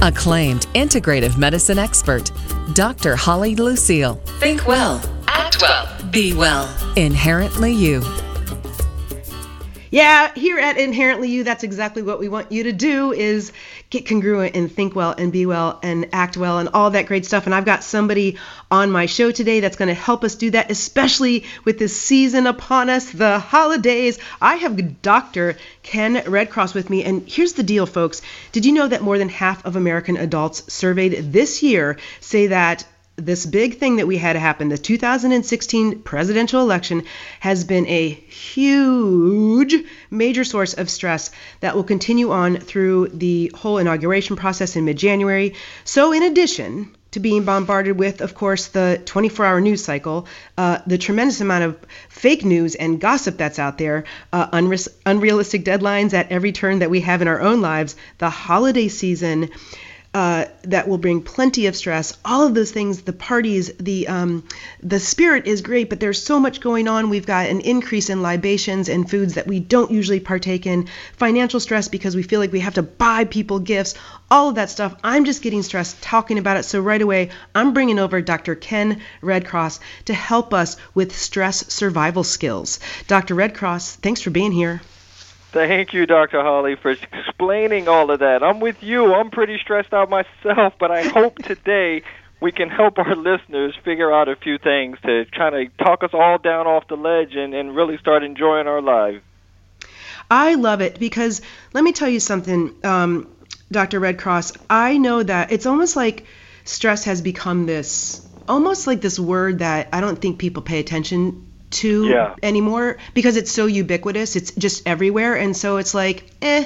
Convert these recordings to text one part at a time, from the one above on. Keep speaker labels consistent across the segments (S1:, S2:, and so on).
S1: Acclaimed integrative medicine expert, Dr. Holly Lucille. Think well, act well, be well. Inherently You.
S2: Yeah, here at Inherently You, that's exactly what we want you to do, is get congruent and think well and be well and act well and all that great stuff. And I've got somebody on my show today that's going to help us do that, especially with this season upon us, the holidays. I have Dr. Ken Redcross with me. And here's the deal, folks. Did you know that more than half of American adults surveyed this year say that this big thing that we had happen, the 2016 presidential election, has been a huge, major source of stress that will continue on through the whole inauguration process in mid-January. So in addition to being bombarded with, of course, the 24-hour news cycle, the tremendous amount of fake news and gossip that's out there, unrealistic deadlines at every turn that we have in our own lives, the holiday season, that will bring plenty of stress. All of those things, the parties, the spirit is great, but there's so much going on. We've got an increase in libations and foods that we don't usually partake in, financial stress because we feel like we have to buy people gifts, all of that stuff. I'm just getting stressed talking about it. So right away, I'm bringing over Dr. Ken Redcross to help us with stress survival skills. Dr. Redcross, thanks for being here.
S3: Thank you, Dr. Holly, for explaining all of that. I'm with you. I'm pretty stressed out myself, but I hope today we can help our listeners figure out a few things to try to talk us all down off the ledge and really start enjoying our lives.
S2: I love it because let me tell you something, Dr. Redcross. I know that it's almost like stress has become almost like this word that I don't think people pay attention to anymore because it's so ubiquitous. It's just everywhere. And so it's like,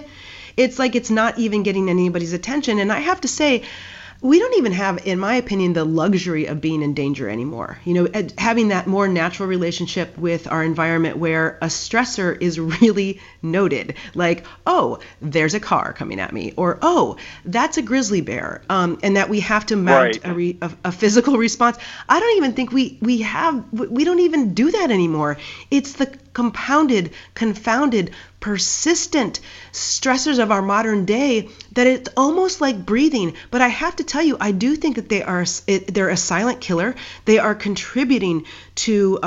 S2: it's not even getting anybody's attention. And I have to say, we don't even have, in my opinion, the luxury of being in danger anymore. You know, having that more natural relationship with our environment where a stressor is really noted. Like, oh, there's a car coming at me, or oh, that's a grizzly bear, and that we have to mount a physical response. I don't even think we don't even do that anymore. It's the compounded, confounded, persistent stressors of our modern day that it's almost like breathing. But I have to tell you, I do think that they're a silent killer. They are contributing to,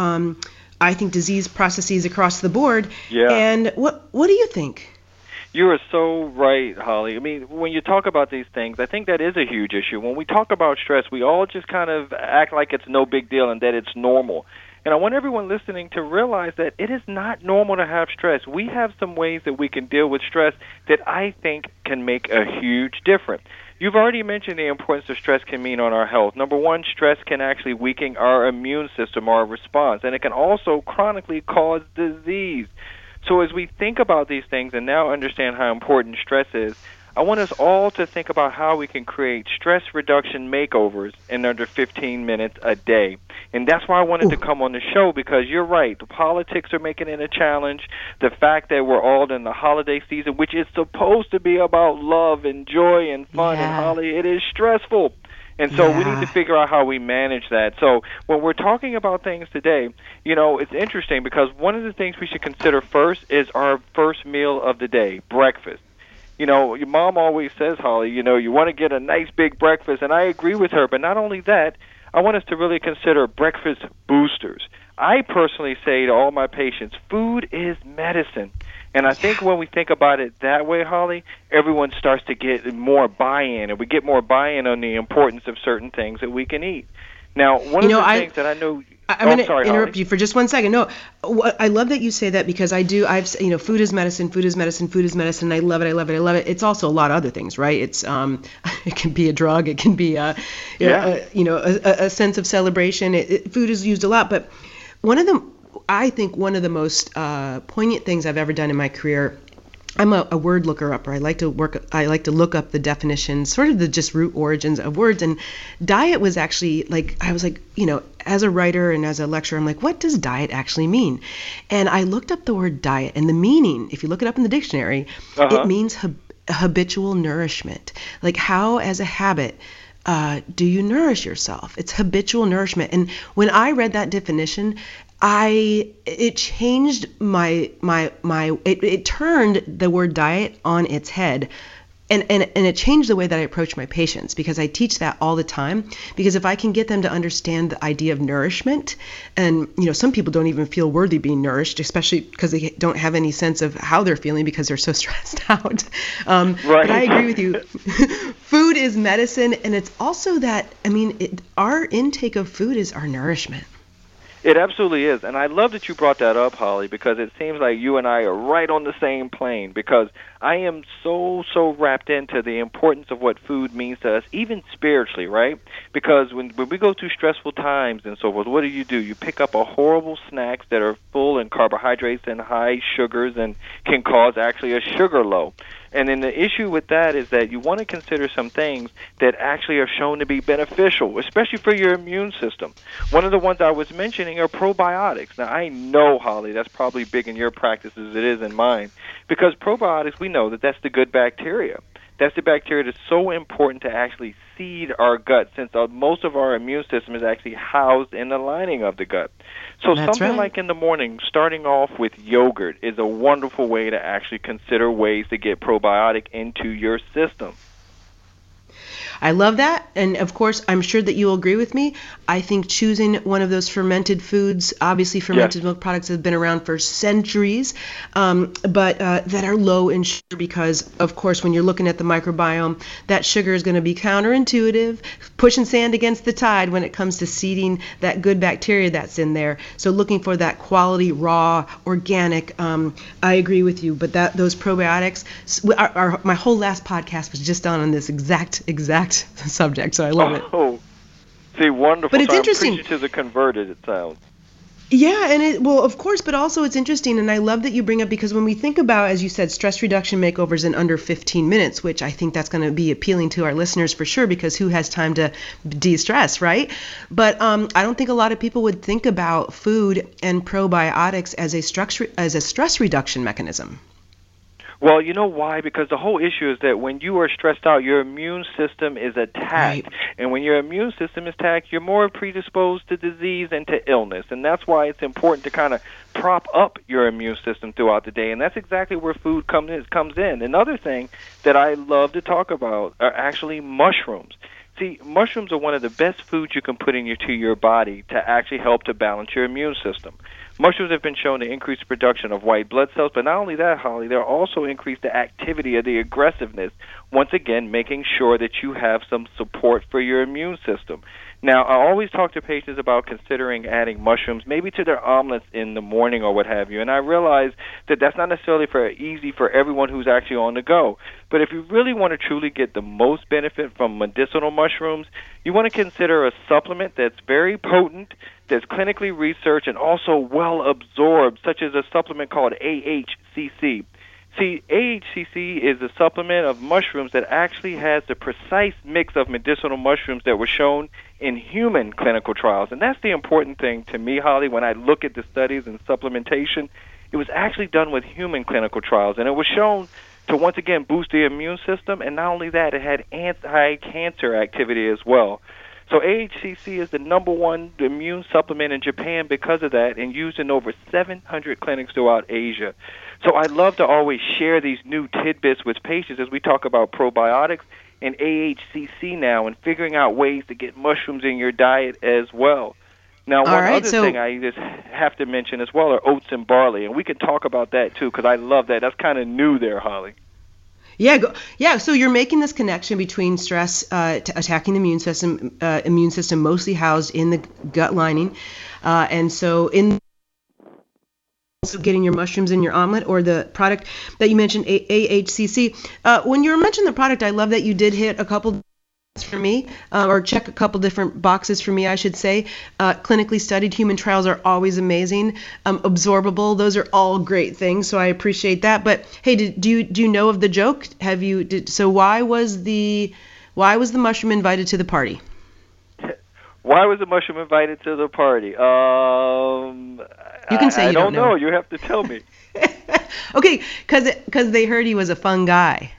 S2: I think, disease processes across the board.
S3: Yeah.
S2: And what do you think?
S3: You are so right, Holly. I mean, when you talk about these things, I think that is a huge issue. When we talk about stress, we all just kind of act like it's no big deal and that it's normal. And I want everyone listening to realize that it is not normal to have stress. We have some ways that we can deal with stress that I think can make a huge difference. You've already mentioned the importance of stress can mean on our health. Number one, stress can actually weaken our immune system, our response, and it can also chronically cause disease. So as we think about these things and now understand how important stress is, I want us all to think about how we can create stress reduction makeovers in under 15 minutes a day. And that's why I wanted to come on the show, because you're right. The politics are making it a challenge. The fact that we're all in the holiday season, which is supposed to be about love and joy and fun, and Holly, it is stressful. And so we need to figure out how we manage that. So when we're talking about things today, you know, it's interesting because one of the things we should consider first is our first meal of the day, breakfast. You know, your mom always says, Holly, you know, you want to get a nice big breakfast, and I agree with her. But not only that, I want us to really consider breakfast boosters. I personally say to all my patients, food is medicine. And I think when we think about it that way, Holly, everyone starts to get more buy-in, and we get more buy-in on the importance of certain things that we can eat. Now, one of the things that I know...
S2: I'm going to interrupt you for just one second. No, I love that you say that because food is medicine, food is medicine, food is medicine. I love it, I love it, I love it. It's also a lot of other things, right? It's it can be a drug, it can be a sense of celebration. Food is used a lot, but I think one of the most poignant things I've ever done in my career. I'm a word looker upper. I like to look up the definitions, sort of the just root origins of words. And diet was actually I was like, you know, as a writer and as a lecturer, I'm like, what does diet actually mean? And I looked up the word diet, and the meaning, if you look it up in the dictionary, it means habitual nourishment. Like how, as a habit, do you nourish yourself? It's habitual nourishment. And when I read that definition, it changed it turned the word diet on its head And it changed the way that I approach my patients, because I teach that all the time. Because if I can get them to understand the idea of nourishment, and some people don't even feel worthy being nourished, especially because they don't have any sense of how they're feeling because they're so stressed out.
S3: Right.
S2: But I agree with you. Food is medicine, and it's also that, our intake of food is our nourishment.
S3: It absolutely is, and I love that you brought that up, Holly, because it seems like you and I are right on the same plane, because I am so wrapped into the importance of what food means to us, even spiritually, right? Because when we go through stressful times and so forth, what do? You pick up a horrible snacks that are full in carbohydrates and high sugars and can cause actually a sugar low. And then the issue with that is that you want to consider some things that actually are shown to be beneficial, especially for your immune system. One of the ones I was mentioning are probiotics. Now, I know, Holly, that's probably big in your practice as it is in mine, because probiotics, we know that that's the good bacteria. That's the bacteria that's so important to actually seed our gut, since most of our immune system is actually housed in the lining of the gut. So
S2: That's
S3: something
S2: right.
S3: like in the morning, starting off with yogurt is a wonderful way to actually consider ways to get probiotic into your system.
S2: I love that. And of course, I'm sure that you'll agree with me. I think choosing one of those fermented foods, obviously fermented milk products have been around for centuries, but that are low in sugar, because of course, when you're looking at the microbiome, that sugar is going to be counterintuitive, pushing sand against the tide when it comes to seeding that good bacteria that's in there. So looking for that quality, raw, organic, I agree with you. But those probiotics, my whole last podcast was just on this exact subject, so I love it.
S3: Oh, see, wonderful.
S2: But it's
S3: so
S2: interesting.
S3: I'm preaching to the converted, it sounds.
S2: Yeah, and of course, but also it's interesting, and I love that you bring up, because when we think about, as you said, stress reduction makeovers in under 15 minutes, which I think that's going to be appealing to our listeners for sure, because who has time to de-stress, right? But I don't think a lot of people would think about food and probiotics as a stress reduction mechanism.
S3: Well, you know why? Because the whole issue is that when you are stressed out, your immune system is attacked.
S2: Right.
S3: And when your immune system is attacked, you're more predisposed to disease and to illness. And that's why it's important to kind of prop up your immune system throughout the day. And that's exactly where food comes in. Another thing that I love to talk about are actually mushrooms. See, mushrooms are one of the best foods you can put into your body to actually help to balance your immune system. Mushrooms have been shown to increase the production of white blood cells, but not only that, Holly, they'll also increase the activity of the aggressiveness, once again making sure that you have some support for your immune system. Now, I always talk to patients about considering adding mushrooms, maybe to their omelets in the morning or what have you, and I realize that that's not necessarily easy for everyone who's actually on the go. But if you really want to truly get the most benefit from medicinal mushrooms, you want to consider a supplement that's very potent, that's clinically researched, and also well absorbed, such as a supplement called AHCC. See, AHCC is a supplement of mushrooms that actually has the precise mix of medicinal mushrooms that were shown in human clinical trials. And that's the important thing to me, Holly, when I look at the studies and supplementation. It was actually done with human clinical trials, and it was shown to once again boost the immune system, and not only that, it had anti-cancer activity as well. So AHCC is the #1 immune supplement in Japan because of that, and used in over 700 clinics throughout Asia. So I love to always share these new tidbits with patients as we talk about probiotics and AHCC now, and figuring out ways to get mushrooms in your diet as well. Now, one other thing I just have to mention as well are oats and barley, and we can talk about that too, because I love that. That's kind of new there, Holly.
S2: Yeah. So you're making this connection between stress attacking the immune system mostly housed in the gut lining, and so in also getting your mushrooms in your omelet, or the product that you mentioned, AHCC. When you were mentioning the product, I love that you did hit a couple for me, or check a couple different boxes for me, I should say. Clinically studied, human trials are always amazing. Absorbable, those are all great things, so I appreciate that. But hey, do you know of the joke? So why was the mushroom invited to the party?
S3: Why was the mushroom invited to the party?
S2: You can say
S3: I
S2: you don't know.
S3: You have to tell me.
S2: Okay, because they heard he was a fun guy.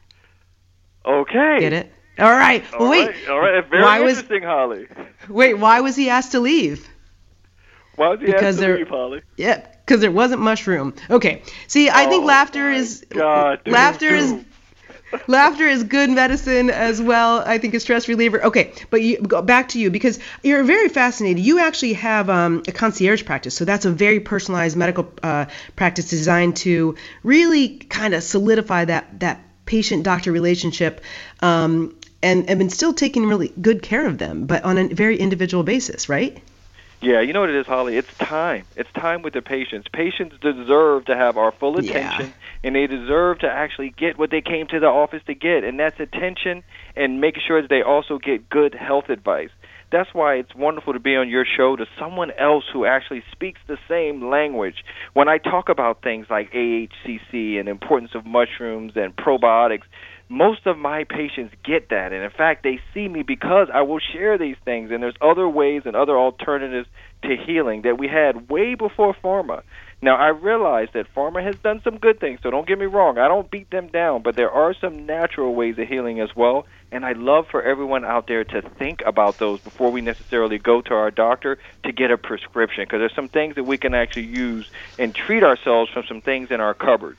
S3: Okay.
S2: Get it? All right. Well, wait.
S3: All right. Very interesting, Holly.
S2: Wait, why was he asked to leave?
S3: Why was he asked to leave, Holly?
S2: Yeah, because there wasn't mushroom. Okay. See, I think laughter is Laughter is good medicine as well. I think a stress reliever. Okay, but go back to you because you're very fascinated. You actually have a concierge practice, so that's a very personalized medical practice designed to really kind of solidify that patient-doctor relationship, and been still taking really good care of them, but on a very individual basis, right?
S3: Yeah, you know what it is, Holly? It's time. It's time with the patients. Patients deserve to have our full attention, and they deserve to actually get what they came to the office to get, and that's attention and making sure that they also get good health advice. That's why it's wonderful to be on your show to someone else who actually speaks the same language. When I talk about things like AHCC and importance of mushrooms and probiotics, most of my patients get that, and in fact, they see me because I will share these things, and there's other ways and other alternatives to healing that we had way before pharma. Now, I realize that pharma has done some good things, so don't get me wrong. I don't beat them down, but there are some natural ways of healing as well, and I'd love for everyone out there to think about those before we necessarily go to our doctor to get a prescription, because there's some things that we can actually use and treat ourselves from some things in our cupboards.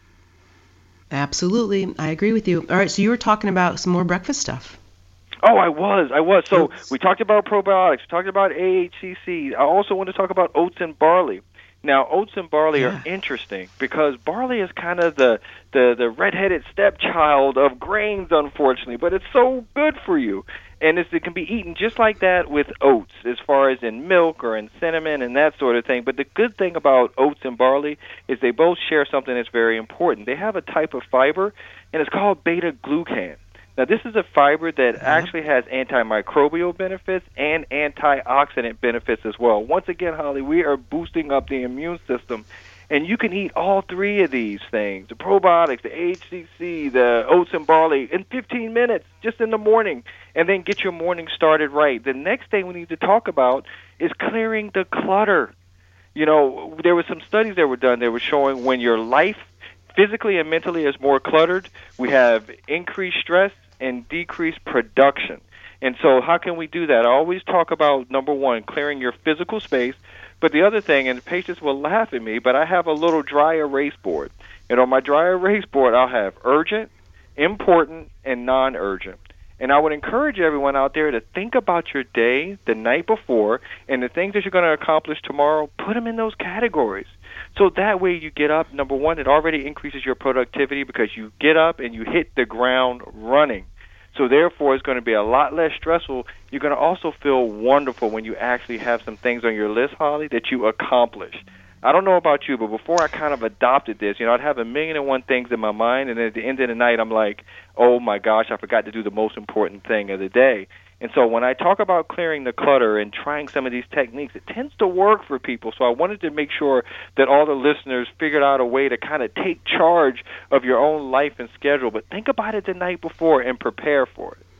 S2: Absolutely. I agree with you. All right, so you were talking about some more breakfast stuff.
S3: Oh, I was. So we talked about probiotics. We talked about AHCC. I also want to talk about oats and barley. Now, oats and barley are interesting because barley is kind of the redheaded stepchild of grains, unfortunately, but it's so good for you. And it can be eaten just like that with oats, as far as in milk or in cinnamon and that sort of thing. But the good thing about oats and barley is they both share something that's very important. They have a type of fiber, and it's called beta-glucan. Now, this is a fiber that actually has antimicrobial benefits and antioxidant benefits as well. Once again, Holly, we are boosting up the immune system. And you can eat all three of these things, the probiotics, the HCC, the oats and barley, in 15 minutes, just in the morning, and then get your morning started right. The next thing we need to talk about is clearing the clutter. You know, there were some studies that were done that were showing when your life physically and mentally is more cluttered, we have increased stress and decreased production. And so how can we do that? I always talk about, number one, clearing your physical space. But the other thing, and patients will laugh at me, but I have a little dry erase board. And on my dry erase board, I'll have urgent, important, and non-urgent. And I would encourage everyone out there to think about your day the night before and the things that you're going to accomplish tomorrow, put them in those categories. So that way you get up, number one, it already increases your productivity because you get up and you hit the ground running. So therefore, it's going to be a lot less stressful. You're going to also feel wonderful when you actually have some things on your list, Holly, that you accomplish. I don't know about you, but before I kind of adopted this, you know, I'd have 1,000,001 things in my mind, and at the end of the night, I'm like, oh, my gosh, I forgot to do the most important thing of the day. And so when I talk about clearing the clutter and trying some of these techniques, it tends to work for people. So I wanted to make sure that all the listeners figured out a way to kind of take charge of your own life and schedule. But think about it the night before and prepare for it.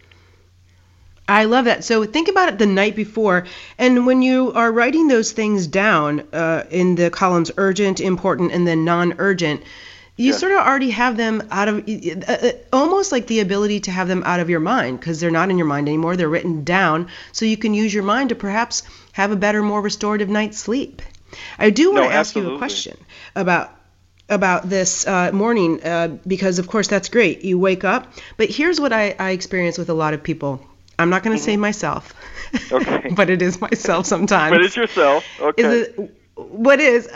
S2: I love that. So think about it the night before. And when you are writing those things down in the columns urgent, important, and then non-urgent, you sort of already have them out of, almost like the ability to have them out of your mind because they're not in your mind anymore. They're written down so you can use your mind to perhaps have a better, more restorative night's sleep. I do want to ask you a question about this morning because, of course, that's great. You wake up. But here's what I experience with a lot of people. I'm not going to say myself, but it is myself sometimes.
S3: But it's yourself. Okay.
S2: What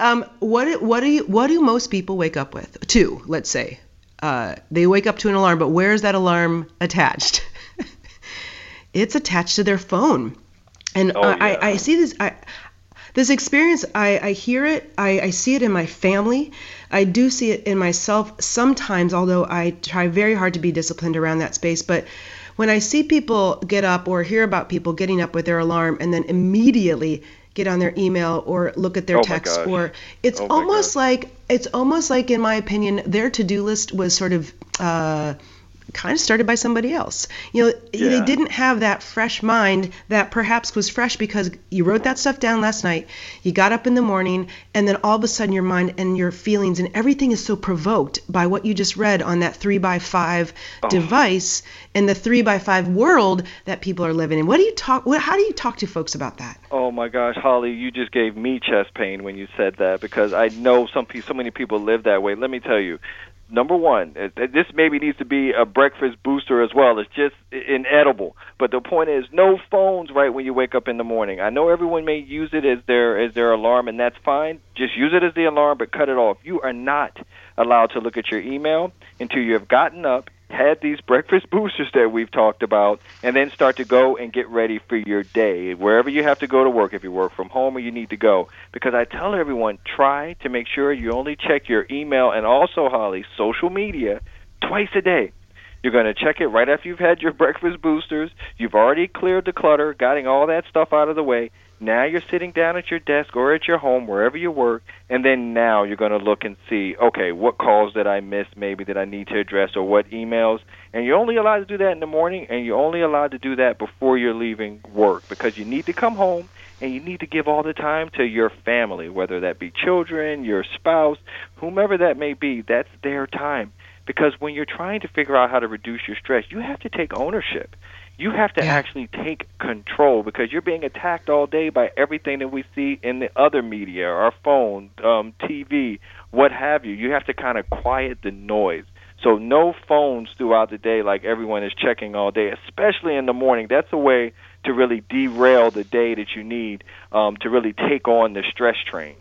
S2: do most people wake up with? To, let's say. They wake up to an alarm, but where's that alarm attached? It's attached to their phone. And I see this experience, I hear it, I see it in my family. I do see it in myself sometimes, although I try very hard to be disciplined around that space. But when I see people get up or hear about people getting up with their alarm and then immediately get on their email or look at their text, or it's almost like, in my opinion, their to-do list was sort of kind of started by somebody else. You know, they didn't have that fresh mind that perhaps was fresh because you wrote that stuff down last night, you got up in the morning, and then all of a sudden your mind and your feelings and everything is so provoked by what you just read on that 3x5 device in the 3x5 world that people are living in. How do you talk to folks about that?
S3: Oh my gosh, Holly, you just gave me chest pain when you said that because I know so many people live that way. Let me tell you, number one, this maybe needs to be a breakfast booster as well. It's just inedible. But the point is, no phones right when you wake up in the morning. I know everyone may use it as their alarm, and that's fine. Just use it as the alarm, but cut it off. You are not allowed to look at your email until you have gotten up, had these breakfast boosters that we've talked about, and then start to go and get ready for your day, wherever you have to go to work, if you work from home or you need to go. Because I tell everyone, try to make sure you only check your email and also, Holly, social media twice a day. You're going to check it right after you've had your breakfast boosters. You've already cleared the clutter, getting all that stuff out of the way. Now you're sitting down at your desk or at your home, wherever you work, and then now you're going to look and see, okay, what calls did I miss maybe that I need to address, or what emails. And you're only allowed to do that in the morning, and you're only allowed to do that before you're leaving work, because you need to come home and you need to give all the time to your family, whether that be children, your spouse, whomever that may be. That's their time. Because when you're trying to figure out how to reduce your stress, you have to take ownership. You have to actually take control, because you're being attacked all day by everything that we see in the other media, our phone, TV, what have you. You have to kind of quiet the noise. So no phones throughout the day like everyone is checking all day, especially in the morning. That's a way to really derail the day that you need to really take on the stress train.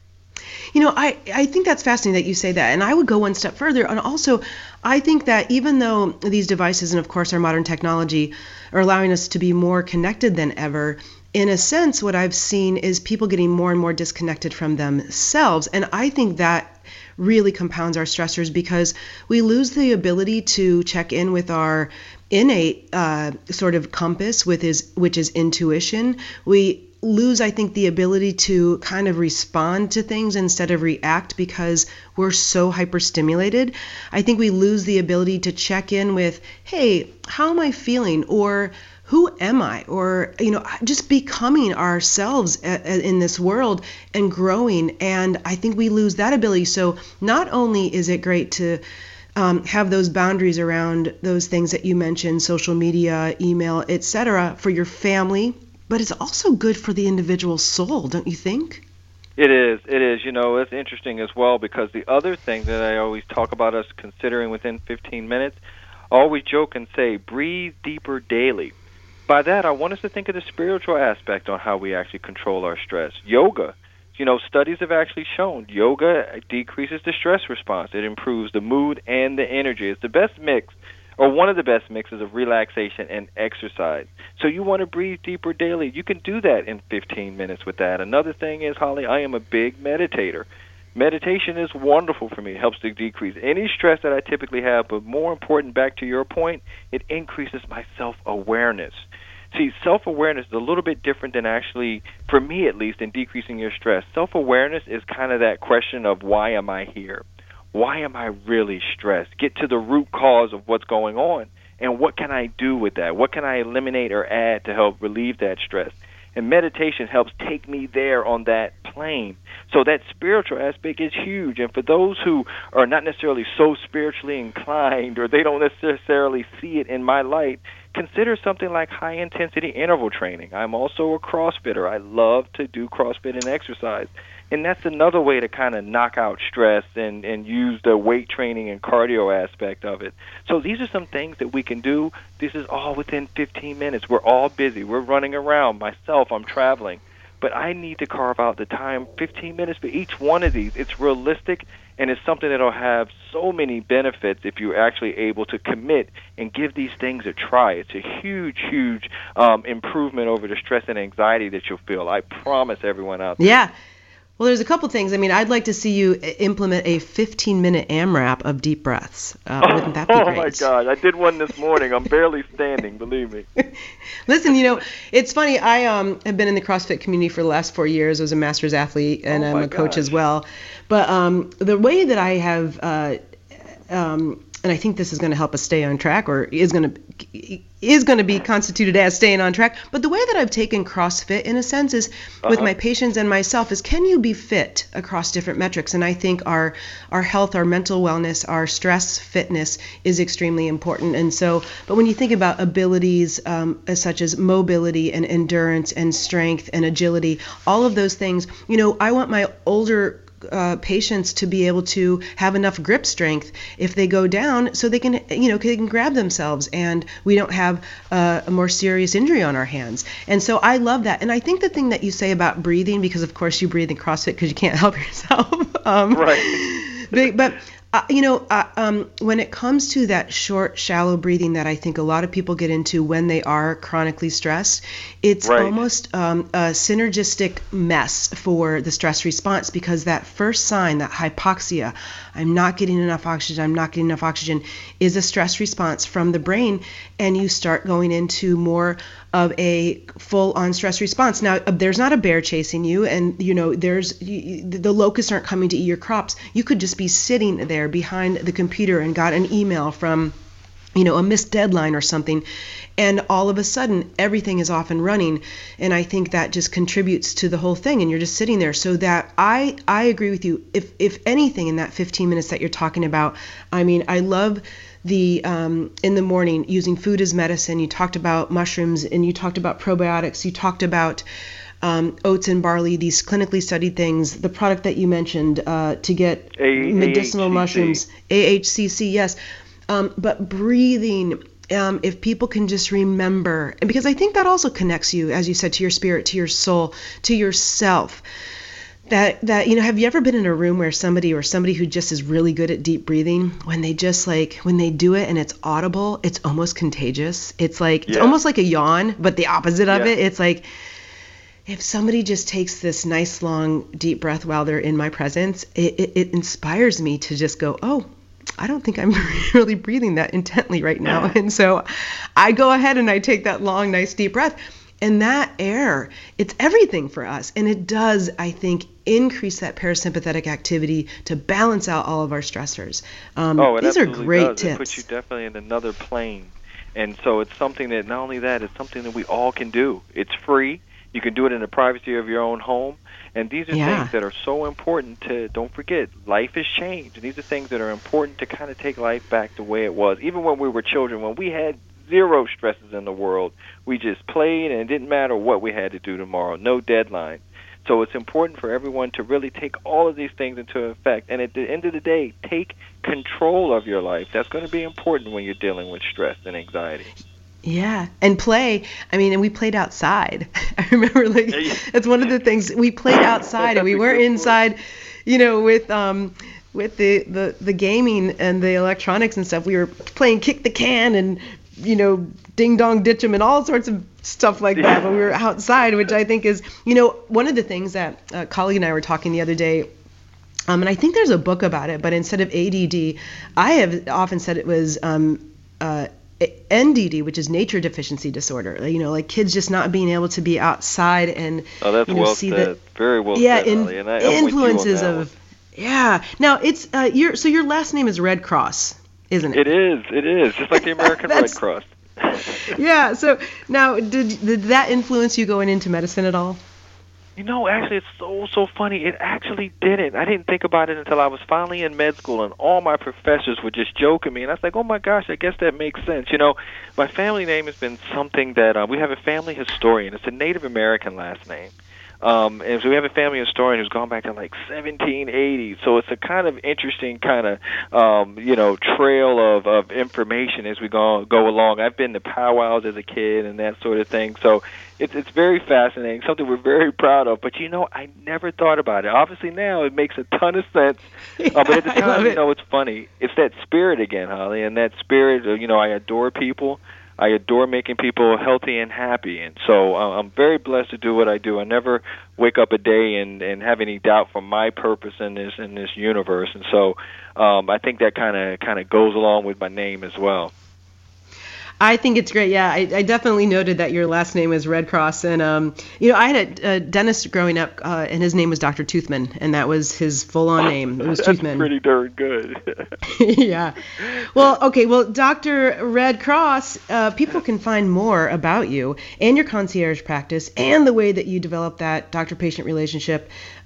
S2: You know, I think that's fascinating that you say that. And I would go one step further. And also, I think that even though these devices and, of course, our modern technology are allowing us to be more connected than ever, in a sense, what I've seen is people getting more and more disconnected from themselves. And I think that really compounds our stressors, because we lose the ability to check in with our innate sort of compass, which is intuition. We lose, I think, the ability to kind of respond to things instead of react, because we're so hyperstimulated. I think we lose the ability to check in with, hey, how am I feeling? Or who am I? Or, you know, just becoming ourselves in this world and growing. And I think we lose that ability. So not only is it great to have those boundaries around those things that you mentioned, social media, email, etc., for your family, but it's also good for the individual soul, don't you think?
S3: It is. It is. You know, it's interesting as well, because the other thing that I always talk about us considering within 15 minutes, I always joke and say, breathe deeper daily. By that, I want us to think of the spiritual aspect on how we actually control our stress. Yoga. You know, studies have actually shown yoga decreases the stress response. It improves the mood and the energy. It's the best mix, or one of the best mixes of relaxation and exercise. So you want to breathe deeper daily. You can do that in 15 minutes with that. Another thing is, Holly, I am a big meditator. Meditation is wonderful for me. It helps to decrease any stress that I typically have, but more important, back to your point, it increases my self-awareness. See, self-awareness is a little bit different than actually, for me at least, in decreasing your stress. Self-awareness is kind of that question of, why am I here? Why am I really stressed? Get to the root cause of what's going on, and what can I do with that? What can I eliminate or add to help relieve that stress? And meditation helps take me there on that plane. So that spiritual aspect is huge. And for those who are not necessarily so spiritually inclined, or they don't necessarily see it in my light, consider something like high-intensity interval training. I'm also a CrossFitter. I love to do CrossFit and exercise. And that's another way to kind of knock out stress and use the weight training and cardio aspect of it. So these are some things that we can do. This is all within 15 minutes. We're all busy. We're running around. Myself, I'm traveling. But I need to carve out the time, 15 minutes for each one of these. It's realistic, and it's something that will have so many benefits if you're actually able to commit and give these things a try. It's a huge, huge improvement over the stress and anxiety that you'll feel. I promise everyone out there.
S2: Yeah. Well, there's a couple things. I mean, I'd like to see you implement a 15-minute AMRAP of deep breaths. Wouldn't that be great?
S3: Oh, my God. I did one this morning. I'm barely standing, believe me.
S2: Listen, you know, it's funny. I have been in the CrossFit community for the last 4 years. I was a master's athlete, and I'm a coach as well. But the way that I have, and I think this is going to help us stay on track, or is going to be constituted as staying on track. But the way that I've taken CrossFit, in a sense, is with my patients and myself, is, can you be fit across different metrics? And I think our health, our mental wellness, our stress fitness is extremely important. And so, but when you think about abilities such as mobility and endurance and strength and agility, all of those things, you know, I want my older patients to be able to have enough grip strength if they go down, so they can, they can grab themselves, and we don't have a more serious injury on our hands. And so I love that. And I think the thing that you say about breathing, because of course you breathe in CrossFit because you can't help yourself.
S3: Right.
S2: But when it comes to that short, shallow breathing that I think a lot of people get into when they are chronically stressed, it's
S3: right.
S2: almost a synergistic mess for the stress response, because that first sign, that hypoxia, I'm not getting enough oxygen, is a stress response from the brain, and you start going into more of a full-on stress response. Now, there's not a bear chasing you, and the locusts aren't coming to eat your crops. You could just be sitting there behind the computer and got an email from a missed deadline or something, and all of a sudden everything is off and running. And I think that just contributes to the whole thing, and you're just sitting there. So that I agree with you. If anything, in that 15 minutes that you're talking about, I love the in the morning using food as medicine. You talked about mushrooms, and you talked about probiotics. You talked about oats and barley, these clinically studied things. The product that you mentioned to get medicinal mushrooms, AHCC, yes. But breathing, if people can just remember, and because I think that also connects you, as you said, to your spirit, to your soul, to yourself. That have you ever been in a room where somebody who just is really good at deep breathing, when they just when they do it and it's audible, it's almost contagious. It's it's almost like a yawn, but the opposite of it. It's like, if somebody just takes this nice long deep breath while they're in my presence, it inspires me to just go, oh, I don't think I'm really breathing that intently right now. And so I go ahead and I take that long, nice deep breath. And that air, it's everything for us. And it does, I think, increase that parasympathetic activity to balance out all of our stressors. These are great tips.
S3: It puts you definitely in another plane. And so it's something that, not only that, it's something that we all can do. It's free. You can do it in the privacy of your own home. And these are things that are so important to, don't forget, life has changed. And these are things that are important to kind of take life back the way it was. Even when we were children, when we had zero stresses in the world, we just played, and it didn't matter what we had to do tomorrow, no deadline. So it's important for everyone to really take all of these things into effect. And at the end of the day, take control of your life. That's going to be important when you're dealing with stress and anxiety.
S2: Yeah, and play. And we played outside. I remember, that's one of the things. We played outside, and we weren't inside, with the gaming and the electronics and stuff. We were playing kick the can and, ding dong ditch 'em and all sorts of stuff like that. But we were outside, which I think is, one of the things that a colleague and I were talking the other day. And I think there's a book about it, but instead of ADD, I have often said it was NDD, which is nature deficiency disorder. Like kids just not being able to be outside and see
S3: said. Very well said, Holly. And
S2: influences of Now it's your last name is Red Cross, isn't it?
S3: It is just like the American Red Cross.
S2: Yeah. So now, did that influence you going into medicine at all?
S3: Actually, it's so funny. It actually didn't. I didn't think about it until I was finally in med school, and all my professors would just joke at me, and I was like, oh my gosh, I guess that makes sense. My family name has been something that we have a family historian. It's a Native American last name. And so we have a family historian who's gone back to 1780. So it's a kind of interesting kind of, trail of information as we go along. I've been to powwows as a kid and that sort of thing. So it's very fascinating, something we're very proud of. But, I never thought about it. Obviously now it makes a ton of sense. But at the time, it's funny. It's that spirit again, Holly, and that spirit of, I adore people. I adore making people healthy and happy, and so I'm very blessed to do what I do. I never wake up a day and have any doubt for my purpose in this universe, and so I think that kind of goes along with my name as well.
S2: I think it's great. Yeah, I definitely noted that your last name is Red Cross. And, I had a dentist growing up, and his name was Dr. Toothman, and that was his full-on name. It was
S3: That's
S2: Toothman.
S3: Pretty darn good.
S2: Yeah. Well, okay. Well, Dr. Red Cross, people can find more about you and your concierge practice and the way that you develop that doctor-patient relationship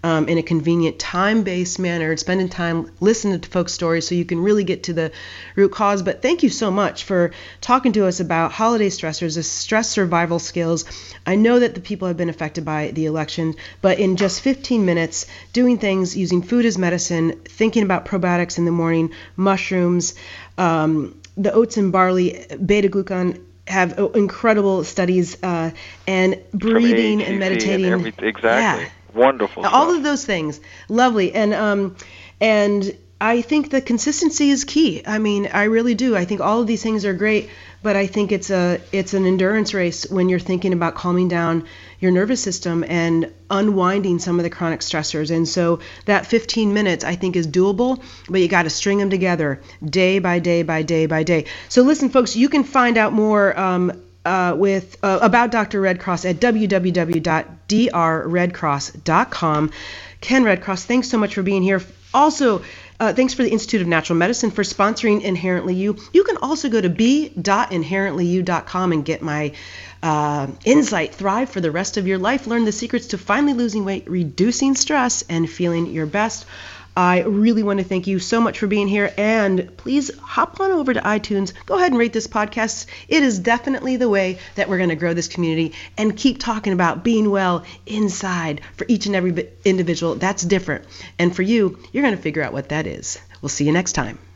S2: in a convenient, time-based manner, spending time listening to folks' stories so you can really get to the root cause. But thank you so much for talking to us about holiday stressors, the stress survival skills. I know that the people have been affected by the election, but in just 15 minutes, doing things, using food as medicine, thinking about probiotics in the morning, mushrooms, the oats and barley, beta-glucan, have incredible studies, and breathing and meditating.
S3: Exactly. Yeah. Wonderful.
S2: All of those things. Lovely. And I think the consistency is key. I mean, I really do. I think all of these things are great, but I think it's an endurance race when you're thinking about calming down your nervous system and unwinding some of the chronic stressors. And so that 15 minutes I think is doable, but you got to string them together day by day by day by day. So listen, folks, you can find out more about Dr. Red Cross at www.drredcross.com. Ken Red Cross, thanks so much for being here. Also, thanks for the Institute of Natural Medicine for sponsoring Inherently You. You can also go to b.inherentlyu.com and get my Insight Thrive for the rest of your life. Learn the secrets to finally losing weight, reducing stress, and feeling your best. I really want to thank you so much for being here, and please hop on over to iTunes. Go ahead and rate this podcast. It is definitely the way that we're going to grow this community and keep talking about being well inside for each and every individual. That's different. And for you, you're going to figure out what that is. We'll see you next time.